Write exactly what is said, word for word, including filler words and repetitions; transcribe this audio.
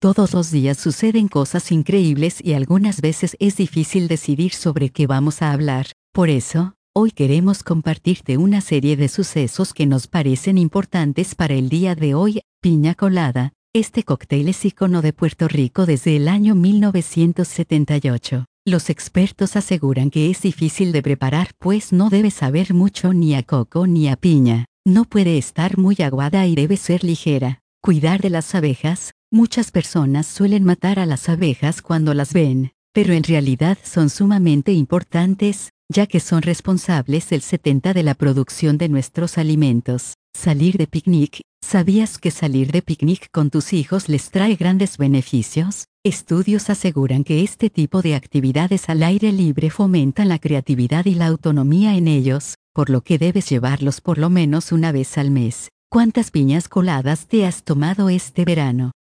Todos los días suceden cosas increíbles y algunas veces es difícil decidir sobre qué vamos a hablar. Por eso, hoy queremos compartirte una serie de sucesos que nos parecen importantes para el día de hoy. Piña colada. Este cóctel es icono de Puerto Rico desde el año mil novecientos setenta y ocho. Los expertos aseguran que es difícil de preparar pues no debe saber mucho ni a coco ni a piña. No puede estar muy aguada y debe ser ligera. Cuidar de las abejas. Muchas personas suelen matar a las abejas cuando las ven, pero en realidad son sumamente importantes, ya que son responsables del setenta por ciento de la producción de nuestros alimentos. Salir de picnic. ¿Sabías que salir de picnic con tus hijos les trae grandes beneficios? Estudios aseguran que este tipo de actividades al aire libre fomentan la creatividad y la autonomía en ellos, por lo que debes llevarlos por lo menos una vez al mes. ¿Cuántas piñas coladas te has tomado este verano?